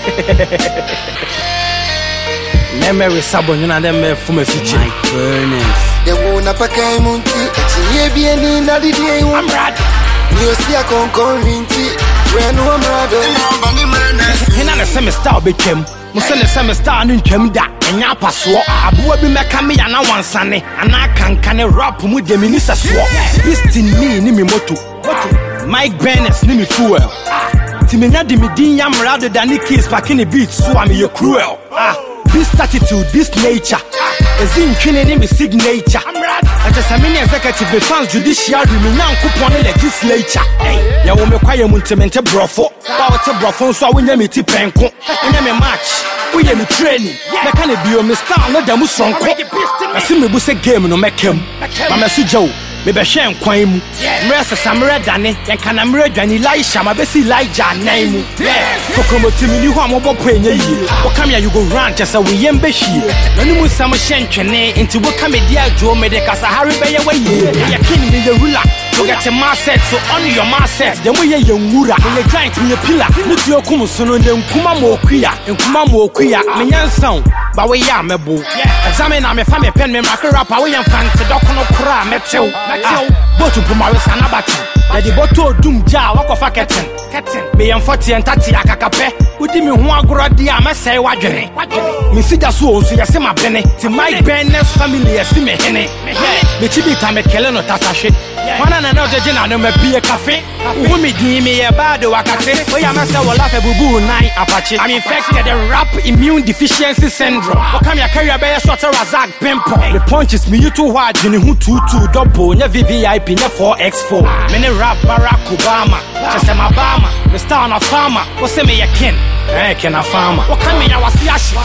Memory sabon you na dem fuma fichi. My goodness. They won't apaka munti. Tinye bieni na di day one. I'm rad. You see a concorinti. When one brother. Hina na semester became. Musa na semester anu ntwam da. Enya paso. Aboa bi meka me ya na wansane. Ana kankane rap mu de mi ni seso. Listing me ni mi moto. Mike Bennett ni mi fuel. Timenya di mi din ya mrado da ni kiss back in the beat so am you cruel. This attitude, this nature. Is in training me signature. I just a mini executive the fans judiciary me now coupon legislature. Ya wo me kwaye muntemente brofo. Ba wo te brofo so we nya me ti penko. Nya me match. We ye me training. Me can be o me star no da mu sonko. I see me bu se game no mekem. Ma me su jow. Me be hwe nkwan mu. Mrese samre dane, yen kana mre dwane Elisha ma be si Elijah nan mu. Kokomotimi ni ho amobop enye yi. Wo kam ya you go run just say we yem be hie. Nanu mu sam hwe ntwene nti wo kam dia adwo me de kasa hare be ye waye. Ya kin ni the ruler. You get a mindset so on your mindset. Dem we ye nwura, me giant me pillar. Nuti okum so no dem kuma mo okuya. Me nyansan ba we ya mebo. Examine na me fa me pen me makra rapper we yam fan te dokono kra metew. Botu pumawe sana batu. Ya di botu odum ja wakofa keten. Me yam 40 and 30 akakape. Udi mi ho agoro dia mesai wadwene. Me sija so ya se ma bene. Ti Mike Bennett family ya si me hene. Me chibita me kele no tatahwe. Wana na no jeje na no me bie cafe. Wo me din me ye bad wakate. O ya mesa wo lafe bubu nine apache. I'm infected the rap immune deficiency syndrome. O kam ya carry be short razak pimple. The punches me you too hard ni hu 22 double nya VVIP nya 4x4. Me ne rap Barack Obama. Just my Obama. Me star na farmer. Wo se me ye kin. Ken a farmer. Wo kam ya wasi ashi.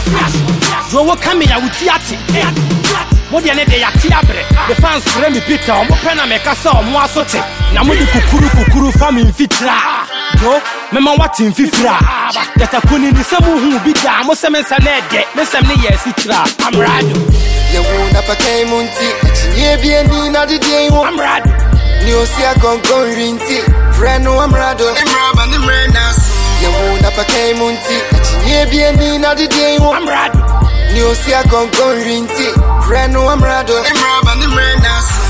Wo kam ya wutiati. Modi ane de yati abre. The fans frame me Peter. Omo pena me kasa omo asote. Na modi kukuru fami mfitra. Yo, mema wati mfifra. Yata kuni ni semu hu bida. Mo se mensa nede. Mensem ni yesi tra. I'm rado. Ye wona pake munti. Tinye bieni na di day one. I'm rado. Ni osi a concorinti. Friend no I'm rado. Imraba ni mrena su. Ye wona pake munti. Tinye bieni na di day one. I'm rado. Ni osi a concorinti. Friend no I'm rado. Imraba ni mrena su.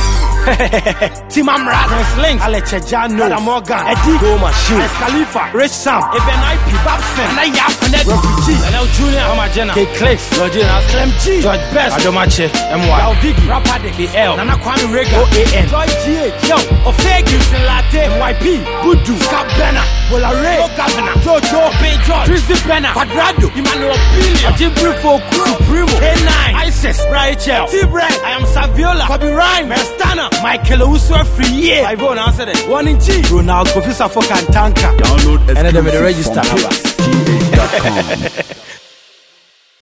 Team Amrad, Slings, Aleche Jano, Morgan, Eddie, Go Machine, Khalifa, Rich Sam, Eben IP, Babson, and I Yapanet, Refugee, and Junior Amajena, K Clicks, Georgina, Clem G, George Best, Adomache, MY, Alvigi, Rapper de L, Nana Kwame Rega, OAN, Joy GH, Yo, Ofegis, Latte, MYP, Budu, Scap Benna, Bolare, Governor, Jojo, Ben George, Trizzy Benna, Quadrado, Emmanuel Billion, Jibrifo, Supremo, K9, Isis, Rachel, T-Bread, I am Saviola, Bobby Rhyme, Mestana, Michael Uso free year. I go answer it. 1 in G. Ronaldo Kofi Safo Kantanka. Download and then the register. From